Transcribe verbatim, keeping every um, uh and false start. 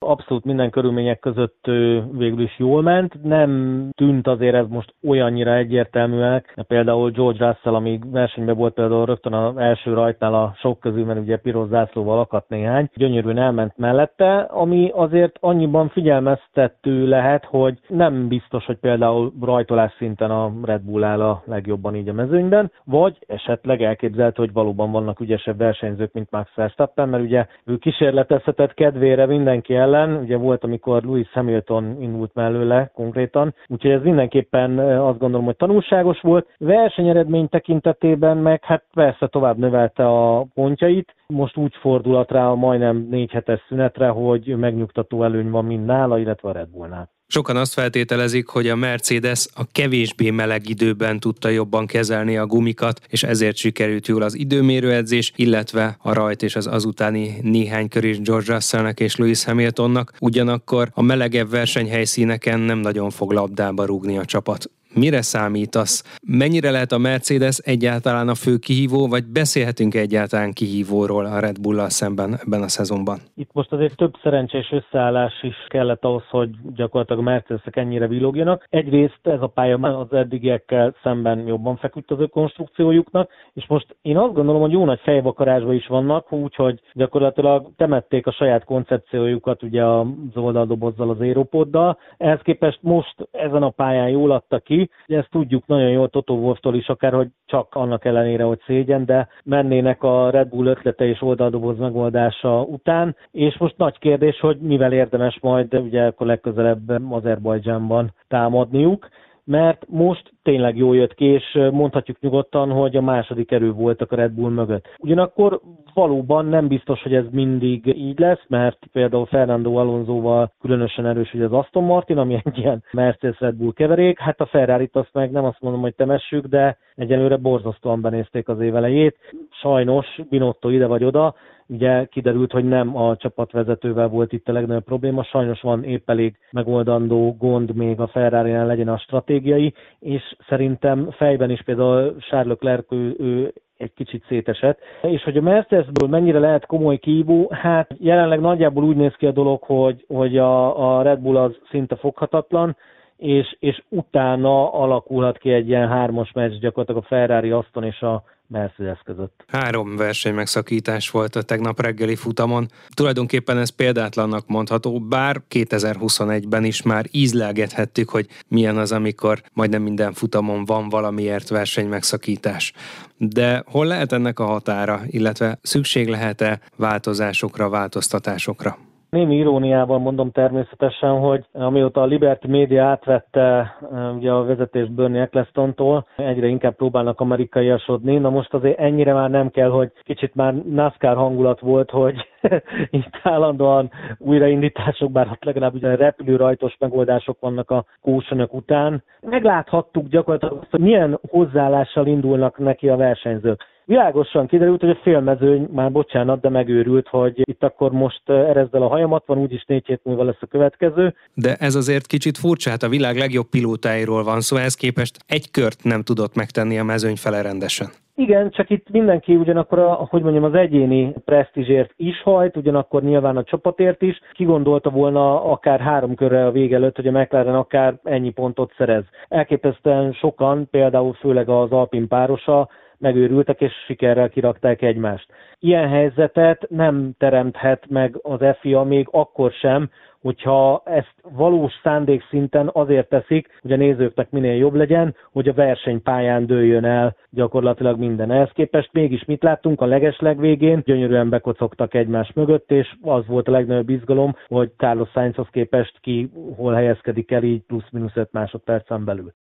abszolút minden körülmények között végül is jól ment. Nem tűnt azért ez most olyannyira egyértelműek. Például George Russell, amíg versenyben volt például rögtön az első rajtnál a sok közül, mert ugye piros zászlóval akadt néhány, gyönyörűen elment mellette, ami azért annyiban figyelmeztető lehet, hogy nem biztos, hogy például rajtolás szinten a Red Bull áll a legjobban így a mezőnyben, vagy esetleg elképzelhető, hogy valóban vannak ügyesebb versenyzők, mint Max Verstappen, mert ugye ő kísérletezhetett kedvére mindenki ellen, ugye volt, amikor Lewis Hamilton indult mellőle konkrétan, úgyhogy ez mindenképpen azt gondolom, hogy tanulságos volt. Versenyeredmény tekintetében meg hát persze tovább növelte a pontjait, most úgy fordulat rá a majdnem négy hetes szünetre, hogy megnyugtató előny van mind nála, illetve a Red Bullnál. Sokan azt feltételezik, hogy a Mercedes a kevésbé meleg időben tudta jobban kezelni a gumikat, és ezért sikerült jól az időmérőedzés, illetve a rajt és az azutáni néhány kör is George Russellnek és Lewis Hamiltonnak. Ugyanakkor a melegebb versenyhelyszíneken nem nagyon fog labdába rúgni a csapat. Mire számítasz? Mennyire lehet a Mercedes egyáltalán a fő kihívó, vagy beszélhetünk egyáltalán kihívóról a Red Bull-al szemben ebben a szezonban? Itt most azért több szerencsés összeállás is kellett ahhoz, hogy gyakorlatilag a Mercedesek ennyire villogjanak. Egyrészt ez a pálya az eddigiekkel szemben jobban feküdt az ő konstrukciójuknak, és most én azt gondolom, hogy jó nagy fejvakarásban is vannak, úgyhogy gyakorlatilag temették a saját koncepciójukat ugye az oldaldobozzal, az Aeropoddal. Ehhez képest most ezen a pályán jól adta ki. Ezt tudjuk nagyon jól Toto Wolftól is, akár, hogy csak annak ellenére, hogy szégyen, de mennének a Red Bull ötlete és oldaldoboz megoldása után, és most nagy kérdés, hogy mivel érdemes majd ugye akkor legközelebb Azerbajdzsánban támadniuk, mert most tényleg jól jött ki, és mondhatjuk nyugodtan, hogy a második erő voltak a Red Bull mögött. Ugyanakkor valóban nem biztos, hogy ez mindig így lesz, mert például Fernando Alonsóval különösen erős ugye az Aston Martin, ami egy ilyen Mercedes-Red Bull keverék. Hát a Ferrarit azt meg nem azt mondom, hogy temessük, de egyelőre borzasztóan benézték az év elejét. Sajnos Binotto ide vagy oda, ugye kiderült, hogy nem a csapatvezetővel volt itt a legnagyobb probléma, sajnos van épp elég megoldandó gond még a Ferrarinál, legyen a stratégiai, és szerintem fejben is például Charles Leclerc ő, ő egy kicsit szétesett. És hogy a Mercedesből mennyire lehet komoly kihívó, hát jelenleg nagyjából úgy néz ki a dolog, hogy, hogy a, a Red Bull az szinte foghatatlan, és, és utána alakulhat ki egy ilyen hármas meccs gyakorlatilag a Ferrari, Aston és a Mercedes között. Három versenymegszakítás volt a tegnap reggeli futamon. Tulajdonképpen ez példátlannak mondható, bár kétezer-huszonegyben is már ízlelgethettük, hogy milyen az, amikor majdnem minden futamon van valamiért versenymegszakítás. De hol lehet ennek a határa, illetve szükség lehet-e változásokra, változtatásokra? Némi iróniával mondom természetesen, hogy amióta a Liberty Media átvette ugye a vezetést Bernie Ecclestontól, egyre inkább próbálnak amerikaiasodni. Na most azért ennyire már nem kell, hogy kicsit már NASCAR hangulat volt, hogy itt állandóan újraindítások, bár ott legalább ugye repülőrajtos megoldások vannak a kósonök után. Megláthattuk gyakorlatilag, hogy milyen hozzáállással indulnak neki a versenyzők. Világosan kiderült, hogy a félmezőny, már bocsánat, de megőrült, hogy itt akkor most erezd el a hajamat, van úgyis négy hét múlva lesz a következő. De ez azért kicsit furcsa, hát a világ legjobb pilótáiról van szó, szóval ehhez képest egy kört nem tudott megtenni a mezőny fele rendesen. Igen, csak itt mindenki ugyanakkor, a, hogy mondjam, az egyéni presztízsért is hajt, ugyanakkor nyilván a csapatért is. Ki gondolta volna akár három körre a vége előtt, hogy a McLaren akár ennyi pontot szerez. Elképesztően sokan, például főleg az Alpine párosa, megőrültek és sikerrel kirakták egymást. Ilyen helyzetet nem teremthet meg az ef i á még akkor sem, hogyha ezt valós szándék szinten azért teszik, hogy a nézőknek minél jobb legyen, hogy a versenypályán dőljön el gyakorlatilag minden. Ehhez képest mégis mit láttunk a legeslegvégén? Gyönyörűen bekocogtak egymás mögött, és az volt a legnagyobb izgalom, hogy Carlos Sainzhoz képest ki hol helyezkedik el így plusz-minusz öt másodpercen belül.